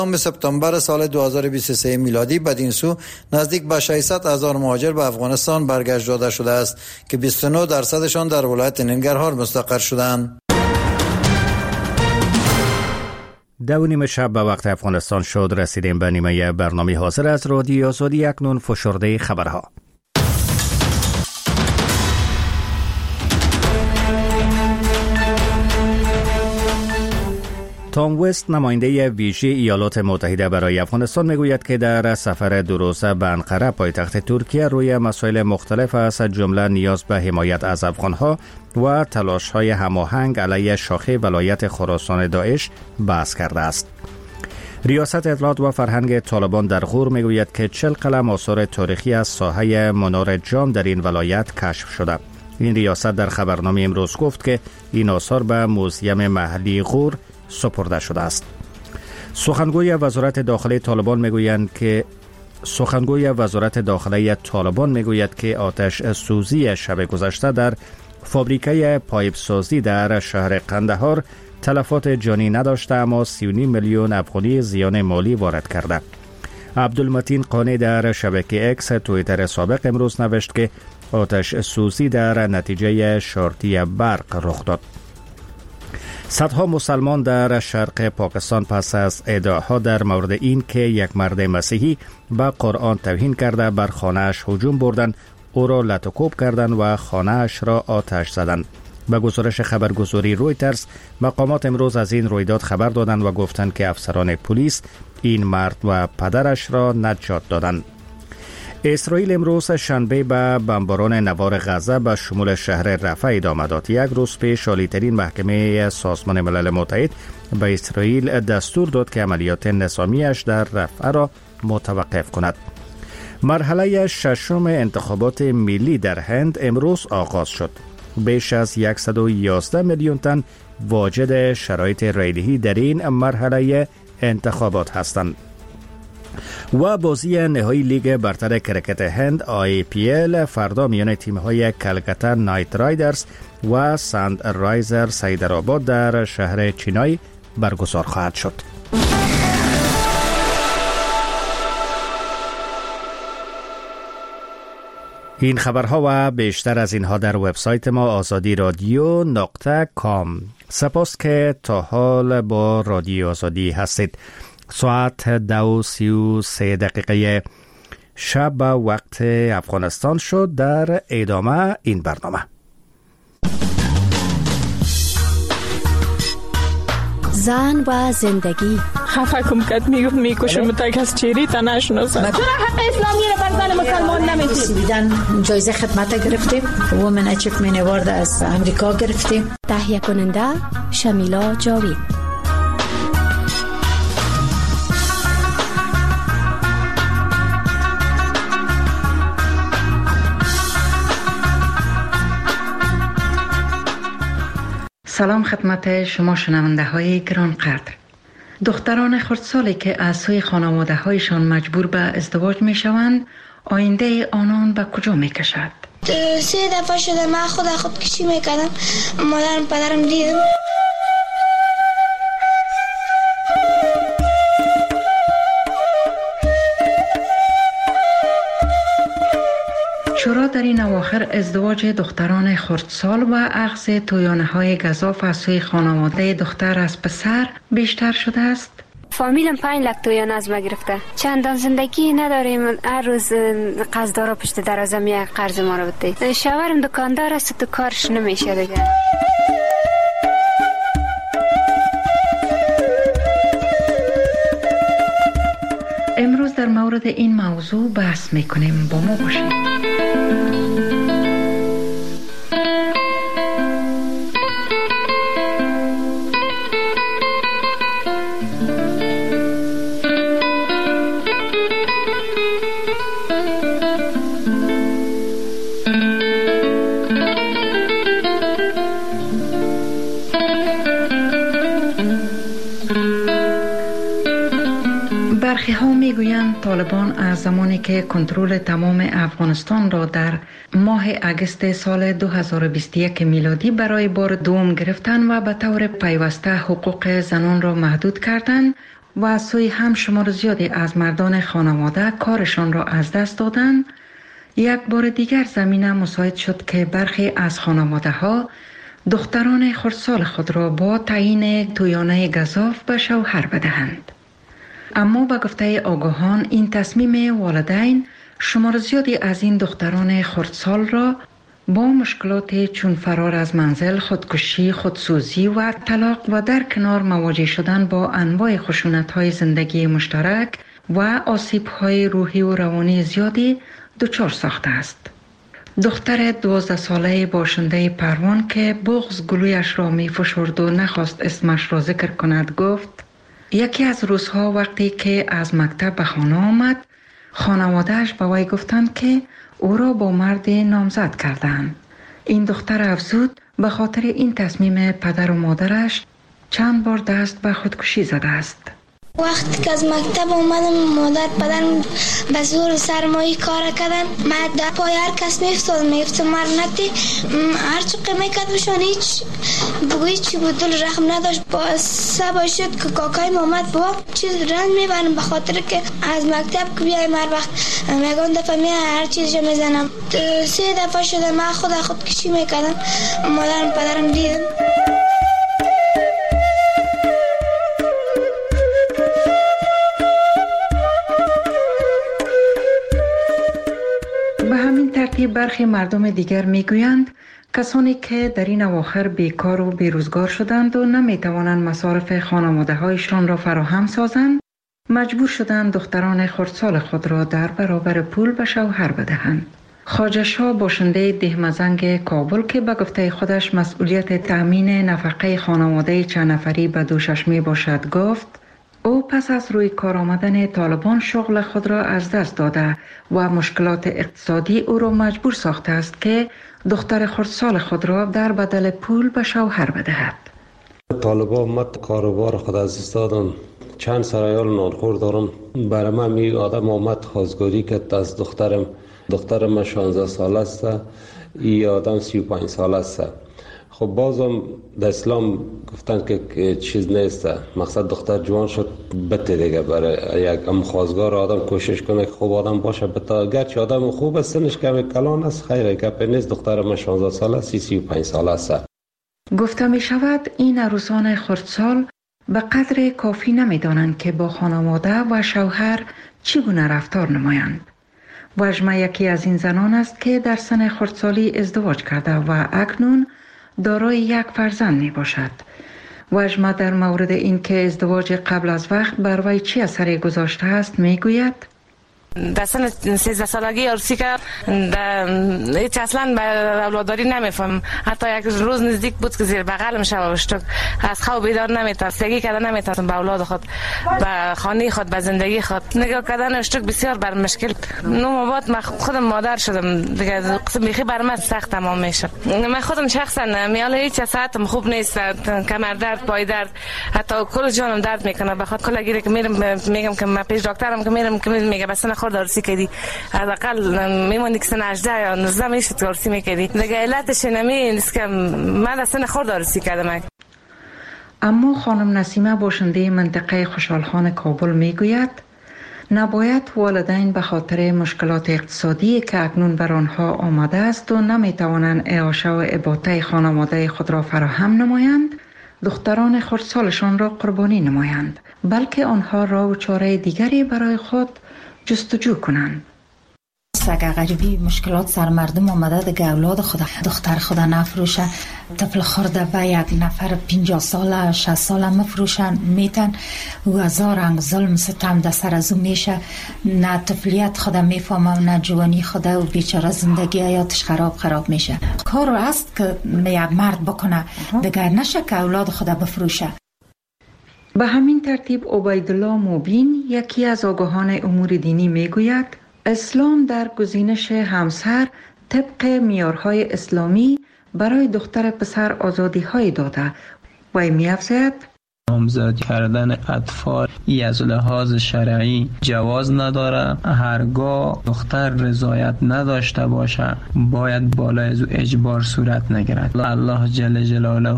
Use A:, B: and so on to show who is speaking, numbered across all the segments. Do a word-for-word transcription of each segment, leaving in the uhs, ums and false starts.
A: سپتامبر سال دو هزار و بیست و سه میلادی بدین سو نزدیک به ششصد هزار مهاجر به افغانستان برگشت داده شده است که بیست و نه درصدشان در ولایت ننگرهار مستقر شدند.
B: دو نیمه شب به وقت افغانستان شد. رسیدیم به نیمه برنامه حاضر از رادیو آزادی. اکنون فشرده خبرها. تام وست نماینده ویژه ایالات متحده برای افغانستان میگوید که در سفر دو روزه به انقره پایتخت ترکیه روی مسائل مختلف از جمله نیاز به حمایت از افغانها و تلاش‌های هماهنگ علیه شاخه ولایت خراسان داعش بحث کرده است. ریاست اطلاعات و فرهنگ طالبان در غور میگوید که چهل قلم آثار تاریخی از ساحه منار جام در این ولایت کشف شده. این ریاست در خبرنامه امروز گفت که این آثار به موزیم محلی غور سپرده شده است. سخنگوی وزارت داخلی طالبان میگویند که سخنگوی وزارت داخلی طالبان میگوید که آتش سوزی شب گذشته در فابریکه پایپ سازی در شهر قندهار تلفات جانی نداشته اما سی و نیم میلیون افغانی زیان مالی وارد کرده. عبدالمتین قانی در شبکه اکس توییتر سابق امروز نوشت که آتش سوزی در نتیجه شارتی برق رخ داد. صدها مسلمان در شرق پاکستان پس از ادعاها در مورد این که یک مرد مسیحی به قرآن توهین کرده بر خانه‌اش هجوم بردند، او را لطوکوب کردند و خانه‌اش را آتش زدند. به گزارش خبرگزاری رویترز، مقامات امروز از این رویداد خبر دادند و گفتند که افسران پلیس این مرد و پدرش را نجات دادند. اسرائیل امروز شنبه به بمباران نوار غزه به شمول شهر رفح ادامه داد. یک روز پیش عالی‌ترین محکمه سازمان ملل متحد به اسرائیل دستور داد که عملیات نظامیش در رفح را متوقف کند. مرحله ششم انتخابات ملی در هند امروز آغاز شد. بیش از صد و یازده میلیون تن واجد شرایط رایدهی در این مرحله انتخابات هستند. و بازی نهایی لیگ برتر کرکت هند آی پی ال فردا میان تیم‌های کلکتا نایت رایدرز و ساند رایزرز حیدرآباد در شهر چنای برگزار خواهد شد. این خبرها و بیشتر از اینها در وبسایت ما آزادی رادیو نقطه کام. سپاس که تا حال با رادیو آزادی هستید. ساعت دو سی و سه دقیقه شب وقت افغانستان شد. در ادامه این برنامه
C: زن و زندگی.
D: خفه کم کت میگفت میکشم تا کس چیری تا نشناسم.
E: چرا حق اسلامی رو بر زن مسلمان نمیدید؟
F: دیدن جایزه خدمت گرفتیم. وومن اچیومنت اوارد از امریکا گرفتیم.
C: تهیه کننده شمیلا جاوید.
G: سلام خدمت شما شنونده های گران قدر. دختران خردسالی که از سوی خانواده هایشان مجبور به ازدواج می شوند، آینده آنان به کجا می کشد؟
H: سه دفعه شده من خود خودکشی می کردم. مادرم پدرم دیدم.
G: چرا در این اواخر ازدواج دختران خردسال و اخذ تویانه های گزاف از سوی خانواده دختر از پسر بیشتر شده است؟
I: فامیلم پنج لک تویانه از ما گرفته. چندان زندگی نداریم. هر روز قرضدارا پشت دروازه میاد قرض ما رو بده. شوهرم دکاندار است، تو کارش نمیشه دیگه.
G: امروز در مورد این موضوع بحث میکنیم. با ما باشید. برخی ها می گویند طالبان از زمانی که کنترل تمام افغانستان را در ماه اگست سال دو هزار و بیست و یک میلادی برای بار دوم گرفتند و به طور پیوسته حقوق زنان را محدود کردند، و از سوی هم شمار زیادی از مردان خانواده کارشان را از دست دادند، یک بار دیگر زمینه مساعد شد که برخی از خانواده ها دختران خردسال خود را با تعیین تویانه گزاف به شوهر بدهند. اما به گفته آگاهان این تصمیم والدین شمار زیادی از این دختران خردسال را با مشکلات چون فرار از منزل، خودکشی، خودسوزی و طلاق و در کنار مواجه شدن با انواع خشونت‌های زندگی مشترک و آسیب‌های روحی و روانی زیادی دچار ساخته است. دختر دوازده ساله باشنده پروان که بغض گلویش را می فشرد و نخواست اسمش را ذکر کند گفت: یکی از روزها وقتی که از مکتب به خانه آمد، خانواده‌اش به وی گفتند که او را با مرد نامزد کردند. این دختر افزود به خاطر این تصمیم پدر و مادرش چند بار دست به خودکشی زده است.
H: وقتی که از مکتب اومدم مادر پدرم به زور سرمایی کار کردن، من در پای هر کس میفتاد میفتم مر نکتی هر چو قیمه کد بشان هیچ بگوی چی بود دل رحم نداشت. با سبا شد که کاکای محمد با چیز رنج میبرم به خاطر که از مکتب که بیایم هر وقت میگم دفعه می هر چیز جا میزنم. سه دفعه شده من خود خودکشی میکردم، مادرم پدرم دیدم. برخی مردم دیگر میگویند کسانی که در این اواخر بیکار و بیروزگار شدند و نمیتوانند مصارف خانواده هایشان را فراهم سازند، مجبور شدند دختران خردسال خود را در برابر پول به شوهر بدهند. خواجه شاه باشنده دهمزنگ کابل که به گفته خودش مسئولیت تأمین نفقه خانواده چند نفری به دوشش می باشد گفت: او پس از روی کار آمدن طالبان شغل خود را از دست داده و مشکلات اقتصادی او را مجبور ساخته است که دختر خردسال خود را در بدل پول به شوهر بدهد.
J: طالبان مت کاروبار خود از دست دادن، چند سرایال نانخور دارم. برای من می آدم آمد خواستگاری که از دخترم دخترم شانزده ساله است، ای آدم سی و پنج ساله است. خب بازم در اسلام گفتن که چیز نیست، مقصد دختر جوان شد بته دیگه. برای یک ام خواستگار آدم کوشش کنه که خوب آدم باشه بتا، گرچه آدم خوب است سنش کم کلان است، خیره گپ نیست. دختر من شانزده ساله سی سی و پنج ساله است.
G: گفته می شود این عروسان خردسال به قدر کافی نمی دانند که با خانواده و شوهر چگونه رفتار نمایند. وژمه یکی از این زنان است که در سن خردسالی ازدواج کرده و اکنون دارای یک فرزند می باشد. وژمه در مورد این که ازدواج قبل از وقت بر وی چه اثری گذاشته است می گوید:
K: در سن سیزده سالگی عروسی که هیچ اصلا به اولاداری نمیفهم. حتی یک روز نزدیک بود که زیر بغلم شب اشتک از خواب بیدار نمیتونم، سگی کردن نمیتونم به اولاد خود، به خانه خود، به زندگی خود. نگاه کردن اشتک بسیار بر مشکل. نو بعد من خودم مادر شدم دیگه، قسم بیخی بر من سخت تمام میشه. من خودم شخصا میاله هیچ ساعتم خوب نیست، کمر درد، پای درد، حتی کل جانم درد میکنه. بخاطر کلا گیره که میرم میگم که من پیش دکترم که میرم که میگه بس خود عروسی کردی، حداقل میموندی که سن هجده یا نوزده میشد عروسی میکردی دیگه. علتش نمی نیست که من از سن خود عروسی کردم.
G: اما خانم نسیمه باشنده منطقه خوشحالخان کابل میگوید نباید والدین به خاطر مشکلات اقتصادی که اکنون بر آنها آمده است و نمیتوانند اعاشه و اباطه خانواده خود را فراهم نمایند دختران خردسالشان را قربانی نمایند، بلکه آنها راه و چاره دیگری برای خود جستجو کنند.
F: اگه غریبی مشکلات سر مردم آمده دیگه اولاد خود دختر خود نفروشه، طفل خورده به یک نفر پنجاه ساله شصت ساله مفروشن میتن و هزار رنگ ظلم ستم در سر از او میشه. نه طفلیت خود میفهمه نه جوانی خود و بیچاره زندگی حیاتش خراب خراب میشه. کار است که یک مرد بکنه دیگه، نشه که اولاد خود بفروشه.
G: به همین ترتیب عبیدالله موبین یکی از آگاهان امور دینی میگوید اسلام در گزینش همسر طبق معیارهای اسلامی برای دختر پسر آزادی های داده و می‌افزاید
L: نامزد کردن اطفال ای از لحاظ شرعی جواز نداره. هرگاه دختر رضایت نداشته باشه باید بالای از اجبار صورت نگیرد. الله جل جلاله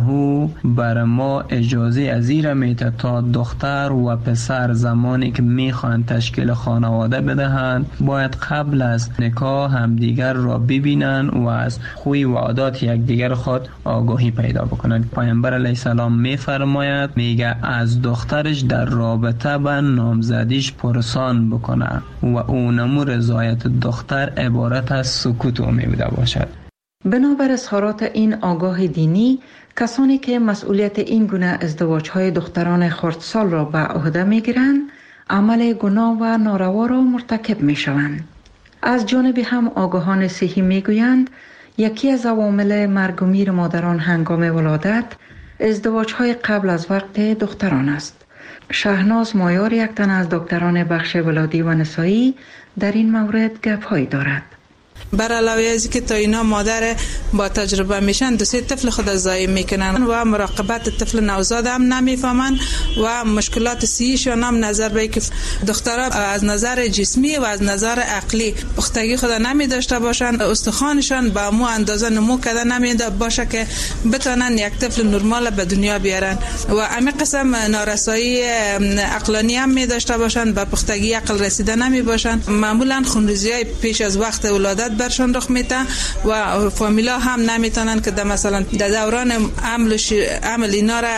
L: بر ما اجازه از این میده تا دختر و پسر زمانی که میخوان تشکیل خانواده بدهند باید قبل از نکاح همدیگر را ببینن و از خوی و عادات یکدیگر خود آگاهی پیدا بکنند. پیامبر علیه السلام میفرماید میگه از دخترش در رابطه با نامزدیش پرسان بکنه و اونمو رضایت دختر عبارت از سکوت امیده باشد.
H: بنابر اظهارات این آگاه دینی، کسانی که مسئولیت این گونه ازدواج‌های دختران خردسال را به عهده می‌گیرند، عمل گناه و ناروا را مرتکب می‌شوند. از جانب هم آگاهان صحی می‌گویند یکی از عوامل مرگ و میر مادران هنگام ولادت ازدواج‌های قبل از وقت دختران است. شهناز مایار یک تن از دکتران بخش ولادی و نسایی در این مورد گپ‌هایی دارد.
M: بر علاوه از که تا اینا مادر با تجربه میشن دو سه طفل خود ضایع میکنن و مراقبت طفل نوزاد هم نمیفهمن و مشکلات صحیشون هم نظر به که دخترها از نظر جسمی و از نظر عقلی پختگی خود نمی داشته باشن، استخوانشان با مو اندازه نمو کرده نمیده باشه که بتونن یک طفل نرمال به دنیا بیارن و همین قسم نارسایی عقلانی هم می داشته باشن، به پختگی عقل رسیده نمی باشن. معمولا خونریزی‌های پیش از وقت ولادت برشان رخ میده و فامیلا هم نمیتونن که در مثلا در دوران عمل عمل اینا را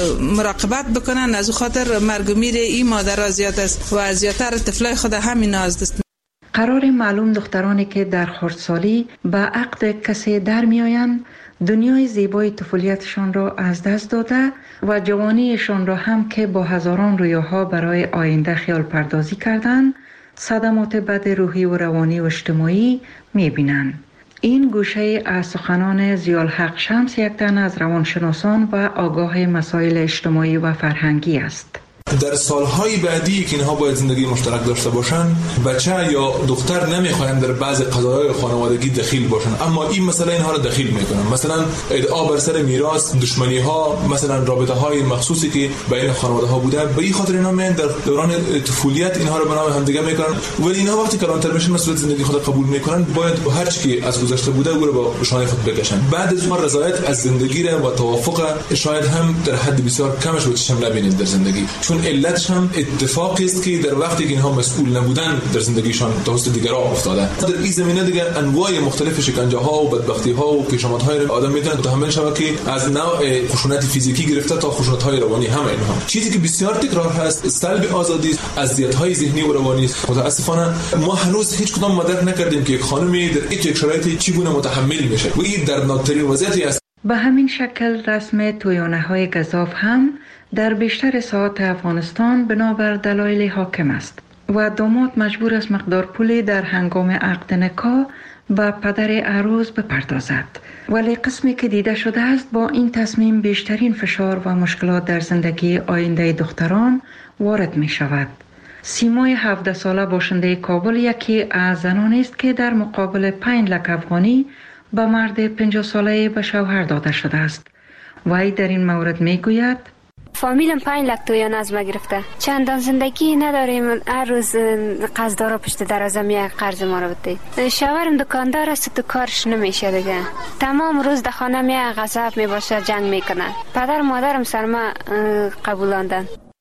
M: مراقبت بکنن. از خاطر مرگ و میر این مادرها زیاد است و زیادتر طفلای خود همین است.
H: قرار معلوم دخترانی که در خردسالی به عقد کسی در میآیند دنیای زیبای طفولیتشان را از دست داده و جوانیشان را هم که با هزاران رویاها برای آینده خیال پردازی کردند صدمات بد روحی و روانی و اجتماعی می‌بینند. این گوشه از سخنان ضیاءالحق شمس یک تن از روانشناسان و آگاه مسائل اجتماعی و فرهنگی است.
N: در سالهای بعدی که اینها باید زندگی مشترک داشته باشن بچه یا دختر نمیخواین در بعض قضایای خانوادگی دخیل باشن، اما این مسئله اینها را دخیل میکنن. مثلا ادعا بر سر میراث، دشمنی ها، مثلا رابطه های مخصوصی که بین خانواده ها بوده، به این خاطر اینا میان در دوران طفولیت اینها رو به نام همدیگه میکنن. ولی اینها وقتی کلانتر بشن مسئولیت زندگی خود قبول میکنن باید با هر چیزی از گذشته بوده او رو با شانه خود بکشن. بعد از اون رضایت از زندگی و توافق شاید هم در حد بسیار کمش رو چشم نبینید در زندگی، چون علتش هم اتفاقی است که در وقتی که اینها مسئول نبودن در زندگیشان توسط دیگران افتاده. در این زمینه دیگه انواع مختلف شکنجه ها و بدبختی ها و پیشامد های آدم میتونه متحمل شود که از نوع خشونت فیزیکی گرفته تا خشونت های روانی هم اینها. چیزی که بسیار تکرار هست سلب آزادی، اذیت های ذهنی و روانی. متاسفانه ما هنوز هیچ کدام مدرک نکردیم که یک خانمی در این شرایط چگونه متحمل میشه و این دردناکترین وضعیتی است.
H: به همین شکل رسم تویانه های گزاف هم در بیشتر ساحات افغانستان بنابر دلایل حاکم است و داماد مجبور است مقدار پولی در هنگام عقد نکاح به پدر عروس بپردازد. ولی قسمی که دیده شده است با این تصمیم بیشترین فشار و مشکلات در زندگی آینده دختران وارد می شود. سیمای هفده ساله باشنده کابل یکی از زنانی است که در مقابل پنج لک افغانی به مرد پنجاه ساله به شوهر داده شده است. وی در این مورد می گوید
I: فامیلم پنج لک تویان از ما گرفته، چندان زندگی نداریم، هر روز قرضدارا پشت دروازه میاد قرض ما رو بده. شوهرم دکاندار است تو کارش نمیشه دیگه، تمام روز در خانه میاد غضب میباشه جنگ میکنه. پدر مادرم سر ما قبولاندن.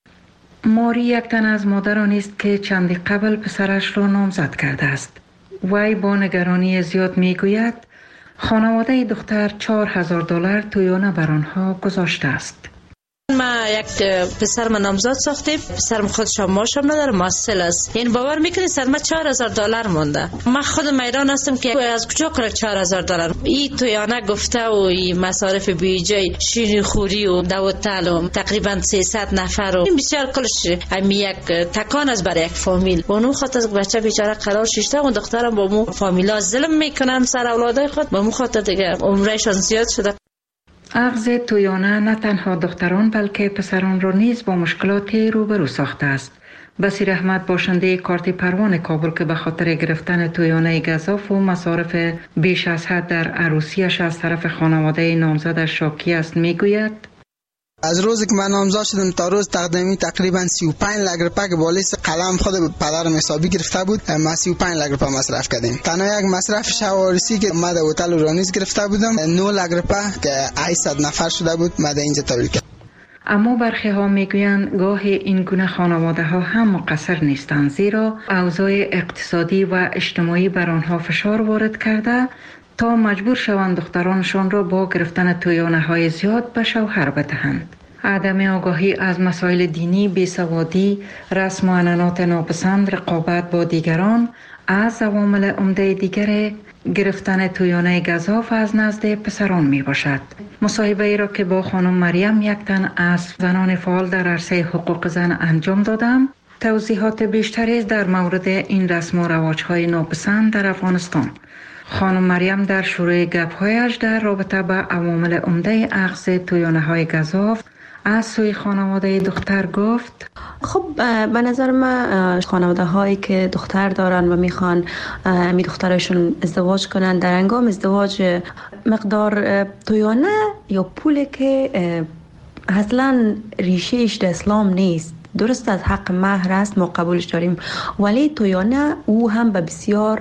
H: ماری یک تن از مادرانی است که چندی قبل پسرش را نامزد کرده است. وی با نگرانی زیاد میگوید خانواده دختر چهار هزار دلار تویانه بر آنها گذاشته است.
O: ما یک پسر من نامزد ساختیم، پسرم خودش هم ماشم نداره، ماسل است. یعنی باور میکنی سر ما چهار هزار دلار مونده. من خود میدان هستم که از کجا کنه چهار هزار دلار. این تویانه گفته و این مصارف بیجای شیرینی خوری و دوت تعلم تقریبا سیصد نفر و این بسیار کلش هم یک تکان از برای یک فامیل. اونو خاطر از بچه بیچاره قرار شیشته و دخترم با مو فامیلا ظلم میکنن سر اولادای خود، با مو خاطر دیگه عمرشان زیاد شده.
H: اخذ تویانه نه تنها دختران بلکه پسران را نیز با مشکلاتی روبرو ساخته است. بصیر احمد باشنده کارت پروان کابل که به خاطر گرفتن تویانه گزاف و مصارف بیش از حد در عروسیش از طرف خانواده نامزدش شاکی است میگوید
P: از روزی که من نامزد شدم تا روز تقدیمی تقریبا سی و پنج لک روپیه که بالای قلم خود پدرم حسابی گرفته بود، ما سی و پنج لک روپیه مصرف کردیم. تنها یک مصرف شوارسی که ما در هتل اورانیس گرفته بودم نه لک روپیه که هشتصد نفر شده بود، ما در اینجا تولید کردم.
H: اما برخی ها میگویند گاهی این گونه خانواده ها هم مقصر نیستند، زیرا اوضاع اقتصادی و اجتماعی بر آنها فشار وارد کرده تا مجبور شوند دخترانشان را با گرفتن تویانه های زیاد به شوهر بدهند. عدم آگاهی از مسائل دینی، بیسوادی، رسم و عنعنات ناپسند، رقابت با دیگران از عوامل عمده دیگر گرفتن تویانه گزاف از نزد پسران می باشد. مصاحبه ای را که با خانم مریم، یک تن از زنان فعال در عرصه حقوق زن انجام دادم، توضیحات بیشتری در مورد این رسم و رواج‌های ناپسند در افغانستان. خانم مریم در شروع گپ‌هایش در رابطه با عوامل عمده اخذ تویانه‌های گزاف از سوی خانواده دختر گفت:
Q: خب به نظر من خانواده هایی که دختر دارن و میخوان می دخترشون ازدواج کنن، در هنگام ازدواج مقدار تویانه یا پولی که اصلا ریشهش در اسلام نیست، درست از حق مهر است، ما قبولش داریم، ولی تویانه او هم به بسیار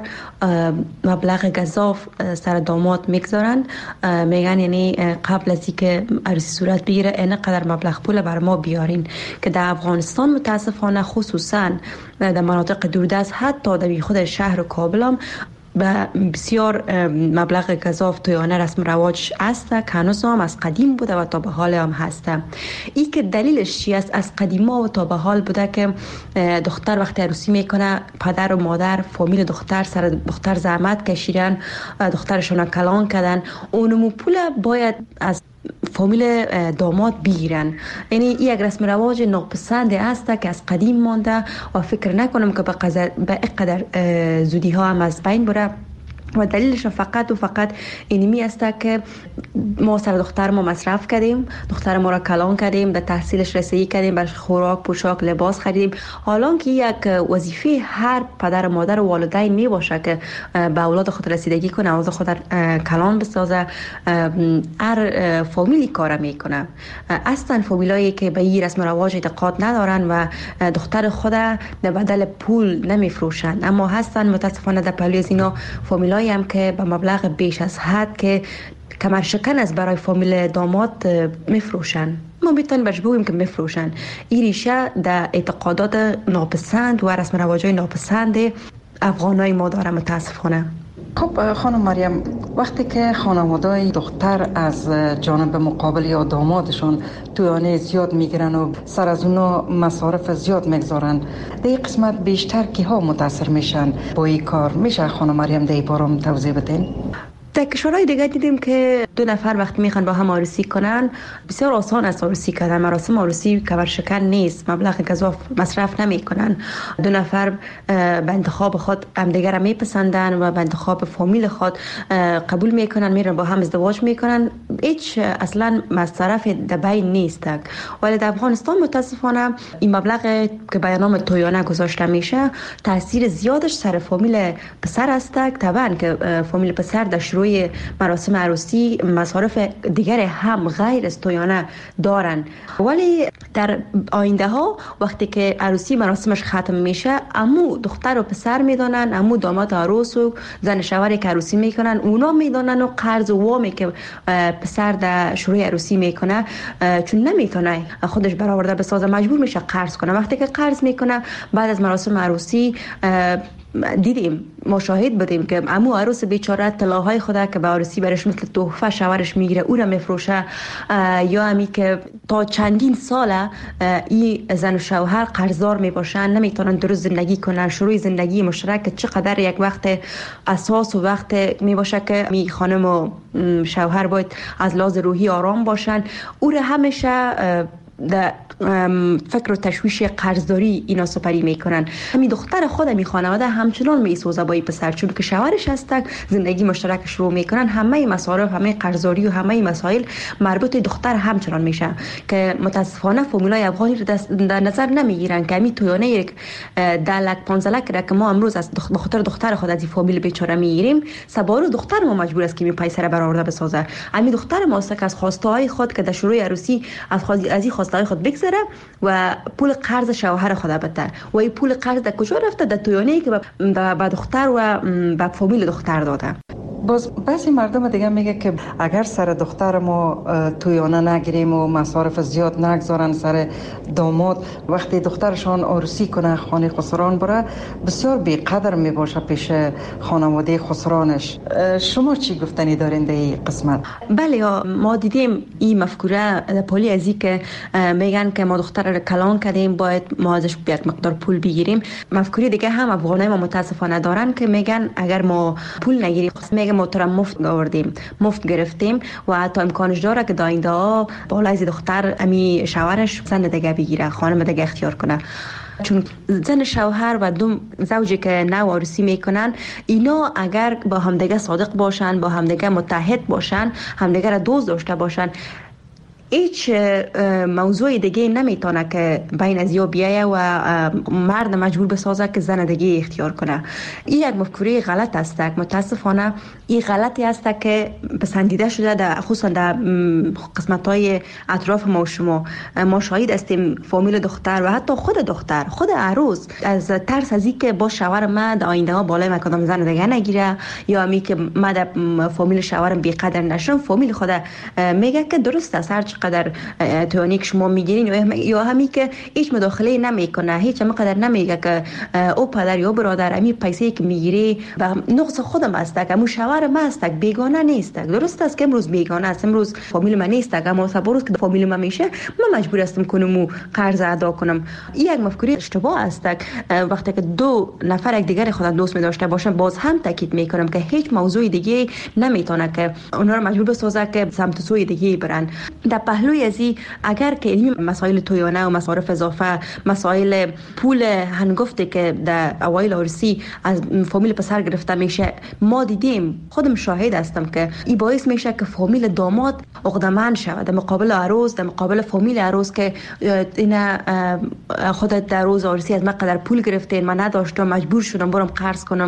Q: مبلغ گزاف سر داماد میگذارن. میگن یعنی قبل از اینکه عروسی صورت بگیره اینقدر مبلغ پول بر ما بیارین، که در افغانستان متاسفانه خصوصا در مناطق دوردست، حتی در خود شهر کابل هم به بسیار مبلغ گزاف تویانه رسم رواج است که هنوز هم از قدیم بوده و تا به حال هم هست. این که دلیلش چی است؟ از قدیما و تا به حال بوده که دختر وقتی عروسی میکنه، پدر و مادر فامیل دختر سر دختر زحمت کشیدن، دخترشون کلان کردن، اونمو پول باید از فامیل داماد بگیرن. یعنی این یک رسم رواج ناپسند است که از قدیم مانده و فکر نکنم که به اینقدر زودی ها هم از بین بره. و دلیلش فقط و فقط اینمی است که ما سر دختر ما مصرف کردیم، دختر ما را کلان کردیم، در تحصیلش رسیدگی کردیم، برش خوراک، پوشاک، لباس خریدیم. حالا که یک وظیفه هر پدر و مادر و والدین می باشه که به اولاد خود رسیدگی کنه، اولاد خود کلان بسازه، هر فامیلی کار میکنه. اصلا فامیلایی که به این رسم رواج اعتقاد ندارن و دختر خود در بدل پول نمیفروشن، اما هستن متاسفانه در پهلوی از اینا فامیلایی هم که به مبلغ بیش از حد که کمر شکن است برای فامیل داماد میفروشن. ما میتونیم برش بگوییم که میفروشن. این ریشه در اعتقادات ناپسند و رسم رواجای ناپسند افغانای ما داره متاسفانه.
H: خب خانم مریم، وقتی که خانواده دختر از جانب مقابل یا دامادشون تویانه زیاد میگیرن و سر از اونا مصارف زیاد میگذارن، در این قسمت بیشتر کی ها متاثر میشن با این کار؟ میشه خانم مریم در این باره توضیح بدین؟
Q: در کشورهای دیگه دیدیم که دو نفر وقتی میخوان با هم عروسی کنن، بسیار آسان است عروسی کردن. مراسم عروسی کمر شکن نیست، مبلغ گزاف مصرف نمیکنن. دو نفر به انتخاب خود همدیگر را میپسندن و به انتخاب فامیل خود قبول میکنن، میرن با هم ازدواج میکنن. هیچ اصلا مصرف در بین نیست. ولی در افغانستان متاسفانه این مبلغ که به نام تویانه گذاشته میشه، تاثیر زیادش سر فامیل پسر است. طبعا که فامیل پسر در شروع مراسم عروسی مصارف دیگر هم غیر از تویانه دارن، ولی در آینده ها وقتی که عروسی مراسمش ختم میشه، امو دختر و پسر میدانن، امو داماد عروس و زن شوهری که عروسی میکنن اونا میدانن، و قرض و وامی که پسر در شروع عروسی میکنه چون نمیتونه خودش برآورده بسازه، مجبور میشه قرض کنه. وقتی که قرض میکنه بعد از مراسم عروسی دیدیم، مشاهد بودیم که عمو عروس بیچاره طلاهای خدا که به عروسی برش مثل تحفه شوهرش میگیره او را میفروشه، یا همی که تا چندین ساله این زن و شوهر قرضدار میباشن، نمیتونن درست زندگی کنن. شروع زندگی مشترک چقدر یک وقت اساس و وقت میباشه که می خانم و شوهر باید از لحاظ روحی آرام باشن. او را همیشه در فکر و تشویش قرضداری اینا سپری میکنن. همین دختر خود می خانواده همچنان میسوزه با این پسر، چون که شوهرش هست زندگی مشترک شروع میکنن، همه مصارف، همه قرضداری و همه مسائل مربوط دختر همچنان میشه که متاسفانه فرمولای افغانی رو در نظر نمیگیرن که همین تویانه یک ده لک پانزده لک را که ما امروز از بخاطر دختر خود از این فامیل بیچاره میگیریم، سبارو دختر ما مجبور است که می پیسه را برآورده بسازه. همین دختر ما است که از خواسته های خود که در شروع عروسی از از این خواسته های خود بگذره و پول قرض شوهر خود بده و این پول قرض در کجا رفته؟ در تویانه‌ای که به دختر و به فامیل دختر داده.
H: باز بعضی مردم دیگه میگه که اگر سر دختر ما تویانه نگیریم و مصارف زیاد نگذارن سر داماد، وقتی دخترشان عروسی کنه خانه خسران بره بسیار بی‌قدر میباشه پیش خانواده خسرانش. شما چی گفتنی دارین در این قسمت؟
Q: بله، ما دیدیم این مفکوره پولی ازی که میگن که ما دختر رو کلان کردیم باید ما ازش یک مقدار پول بگیریم. مفکوره دیگه هم افغانای ما متاسفانه دارن که میگن اگر ما پول نگیریم، میگن ما تو مفت آوردیم، مفت گرفتیم و حتی امکانش داره که داینده ها بالا از دختر امی شوهرش زن دیگه بگیره، خانم دیگه اختیار کنه. چون زن شوهر و دو زوجی که نو عروسی میکنن اینا اگر با همدیگه صادق باشن، با همدیگه متحد باشن، همدیگه را دوست داشته باشن، هیچ موضوع دیگه نمیتونه که بین از یا بیایه و مرد مجبور بسازه که زن دیگه اختیار کنه. این یک مفکوره غلط است. متاسفانه این غلطی است که پسندیده شده در خصوصا در قسمت‌های اطراف ما و شما. ما شاهد هستیم فامیل دختر و حتی خود دختر، خود عروس از ترس از اینکه با شوهر من در آینده ها بالای من کدام زن دیگه نگیره یا امی که من در فامیل شوهرم بی‌قدر نشم، فامیل خود میگه که درست است هر چقدر توانی که شما میگیرین یا همی که هیچ مداخله نمیکنه، هیچ هم قدر نمیگه که او پدر یا برادر امی پیسه که میگیری و نقص خودم است که مو شوهر من است، بیگانه نیست. درست است که امروز بیگانه است، امروز فامیل من نیست، اما صبر که فامیل من میشه من مجبور هستم کنم قرض ادا کنم. این یک مفکوره اشتباه است. وقتی که دو نفر یک دیگر خود دوست می داشته باشن باز هم تاکید میکنم که هیچ موضوع دیگه نمیتونه که اونها رو مجبور بسازه که سمت سوی دیگه برن. در پهلوی ازی اگر که این مسائل تویانه و مصارف اضافه، مسائل پول هنگفته که در اوایل عروسی از فامیل پسر گرفته میشه، ما دیدیم، خودم شاهد هستم که این باعث میشه که فامیل داماد عقده‌مند شود در مقابل عروس، در مقابل فامیل عروس که اینا خودت در روز عروسی از من قدر پول گرفتین، من نداشتم، مجبور شدم برم قرض کنم.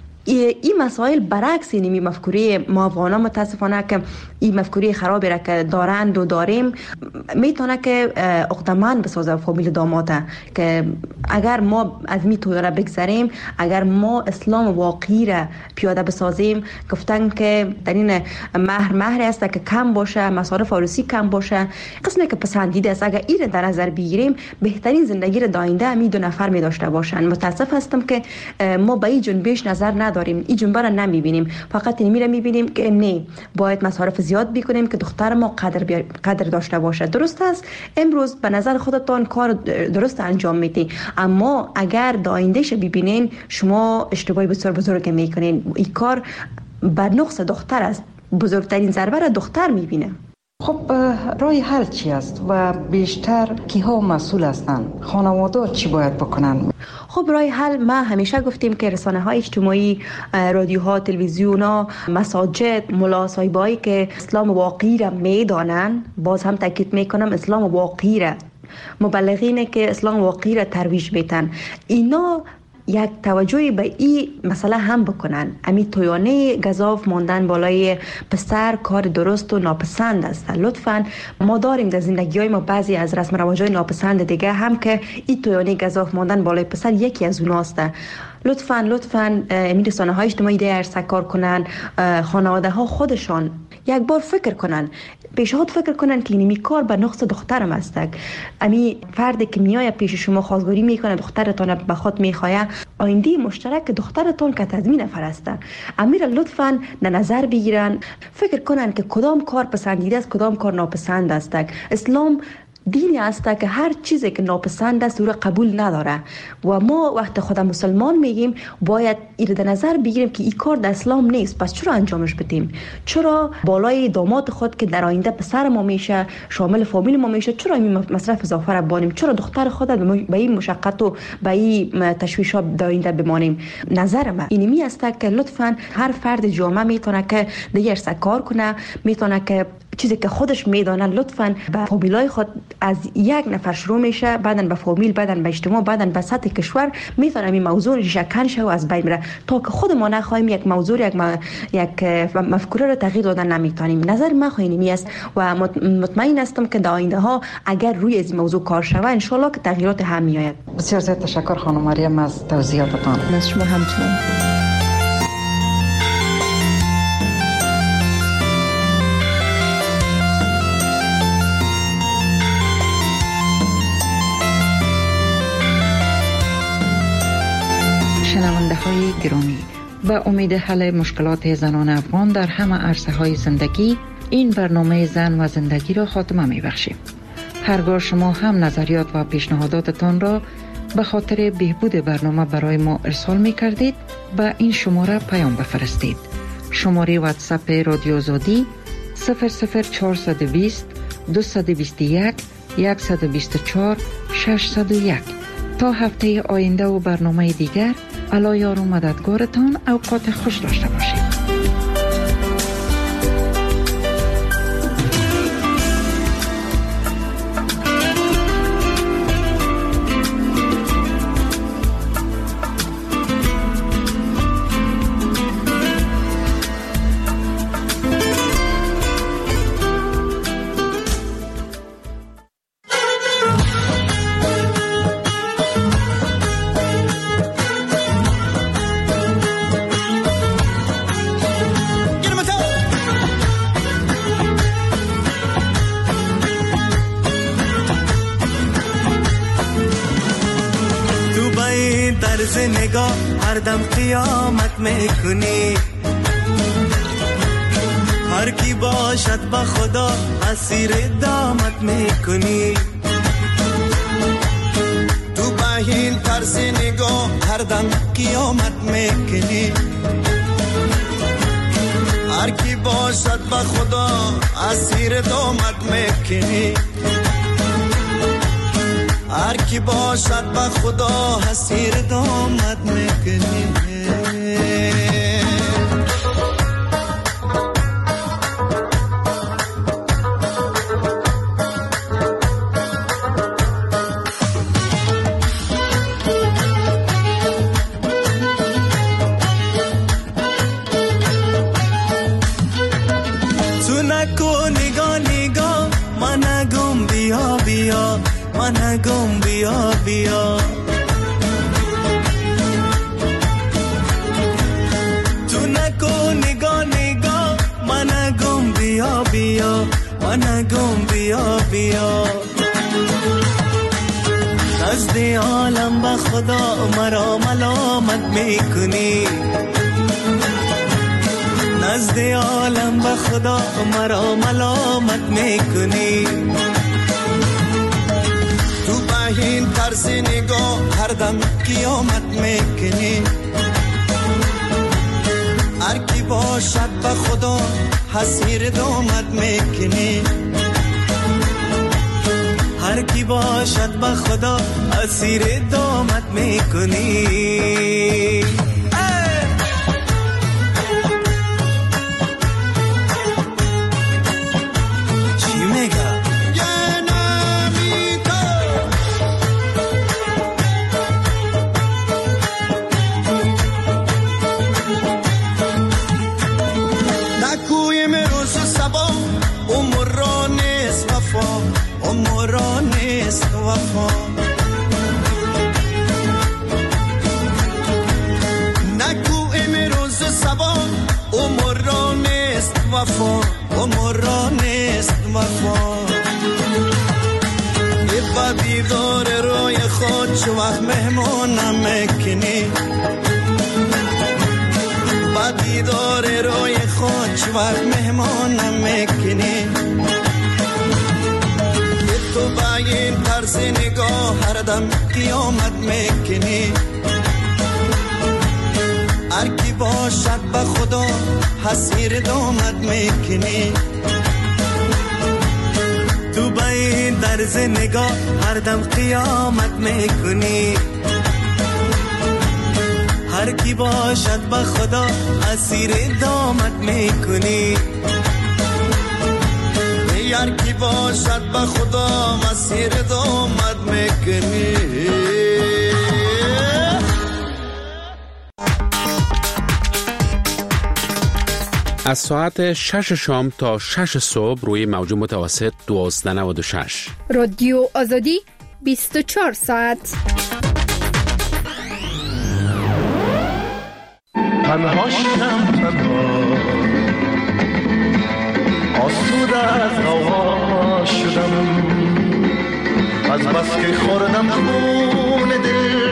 Q: این مسائل برعکس این مفکوره ما افغانا متاسفانه که این مفکوره خرابی را که دارند و داریم میتونه که عقده‌مند بسازه فامیل داماده که اگر ما از می توی را بگذاریم، اگر ما اسلام واقعی را پیاده بسازیم، گفتن که در این مهر مهر است که کم باشه، مصارف عروسی کم باشه، قسمی که پسندیده است، اگر این در نظر بگیریم بهترین زندگی را داینده امی دو نفر می داشته باشن. متاسف هستم که ما به این جنبش نظر نداریم، این جنبه را نمیبینیم، فقط این میره میبینیم که نه باید مصارف زیاد بکنیم که دختر ما قدر بی... قدر داشته باشه. درست است امروز به نظر خودتان کار درست انجام میدی، اما اگر در آیندهش ببینین شما اشتباهی بسیار بزرگ میکنین. این کار بر نقص دختر است، بزرگترین ضربه را دختر میبینه.
H: خب رای حل چی است و بیشتر کیها مسئول هستند؟ خانواده چی باید بکنن؟
Q: خب رای حل ما همیشه گفتیم که رسانه های اجتماعی، رادیوها، تلویزیونا، مساجد، ملا صاحبایی که اسلام واقعی را میدانن، باز هم تاکید میکنم اسلام واقعی را، مبلغینه که اسلام واقعی را ترویج میتن، اینا یک توجهی به این مسئله هم بکنن. امی تویانه گزاف ماندن بالای پسر کار درست و ناپسند است. لطفاً ما داریم در زندگی های ما بعضی از رسم و رواج های ناپسند دیگه هم که این تویانه گزاف ماندن بالای پسر یکی از اوناست. لطفاً لطفاً این رسانه های اجتماعی دیگر سکار کنن، خانواده ها خودشان یک بار فکر کنن، پیشنهاد فکر کنن که اینمی کار به نقص دخترم است. امی فردی که میای پیش شما خواستگاری میکنه، دخترتان به خود میخواه، آینده مشترک دخترتان که تضمین نفر است. امیر لطفاً در نظر بگیرن، فکر کنن که کدام کار پسندیده است، کدام کار ناپسند است. اسلام دینی است که هر چیزی که ناپسند است او را قبول نداره و ما وقت خود مسلمان میگیم باید این در نظر بگیریم که این کار در اسلام نیست. پس چرا انجامش بدیم؟ چرا بالای داماد خود که در آینده پسر ما میشه، شامل فامیل ما میشه، چرا این مصرف اضافه را بانیم؟ چرا دختر خود به این مشقت و به این تشویشات در آینده بمانیم؟ نظر من اینمی است که لطفاً هر فرد جامعه میتونه که دیگر کار کنه، میتونه که چیزی که خودش میدانه لطفاً به فامیلای خود از یک نفر شروع میشه، بعداً به فامیل، بعداً به اجتماع، بعداً به سطح کشور میتونه این موضوع شکن شه و از بین بره تا که خود ما نخواهیم یک موضوع یک م... یک مفکوره رو تغییر دادن نمیتونیم. نظر من خواهینی است و مطمئن هستم که در آینده ها اگر روی از موضوع کار شود ان شاء الله که تغییرات هم میآید.
G: بسیار زیاد تشکر خانم مریم از توضیحاتتان.
Q: از شما همچنین.
G: شنونده های گرامی، به امید حل مشکلات زنان افغان در همه عرصه های زندگی این برنامه زن و زندگی را خاتمه می بخشیم. هرگاه شما هم نظریات و پیشنهاداتتان را به خاطر بهبود برنامه برای ما ارسال می کردید به این شماره پیام بفرستید. شماره واتساپ رادیو آزادی صفر صفر چهارصد و بیست دویست و بیست و یک صد و بیست و چهار ششصد و یک. تا هفته آینده و برنامه دیگر، الله یار و مددگارتان. اوقات خوش داشته باشید.
R: نگاه هر دم قیامت میکنی، هر کی باشد با خدا اسیر دامت میکنی. تو با این طرز نگاه هر دم قیامت میکنی، هر کی باشد با خدا اسیر دامت میکنی. هر کی باشد با خدا اسیر دامت میکنی. تو نکو نگاه نگاه من گم بیا بیا، من گم بیا بیا. تو نکو نگاه نگاه من گم بیا بیا، من گم بیا بیا. نزد عالم با خدا مرا ملامت میکنی، نزد عالم با خدا مرا ملامت میکنی. این طرز نگاه هر دم قیامت میکنی، هر کی باشد با خدا اسیر دامت میکنی. هر کی باشد با خدا اسیر دامت میکنی. چی میگه؟ نگو امروز سبا عمران است وفا، عمران است وفا. با دیدار روی خود چو وقت مهمانم میکنی، با دیدار روی خود چو وقت مهمانم میکنی. تو با این طرز نگاه هر دم قیامت میکنی. هر کی باشد به خدا حسیر دامت میکنی. تو با این طرز نگاه هر دم قیامت میکنی. هر کی باشد به خدا اسیر دامت میکنی. هر کی باشد به خدا مسیر دامت میکنی.
S: از ساعت شش شام تا شش صبح روی موج متوسط دوازده نود و شش
T: رادیو آزادی بیست و چهار ساعت.
R: تنها شدم تنها آسوده از غوغا شدم. از بس که خوردم خون دل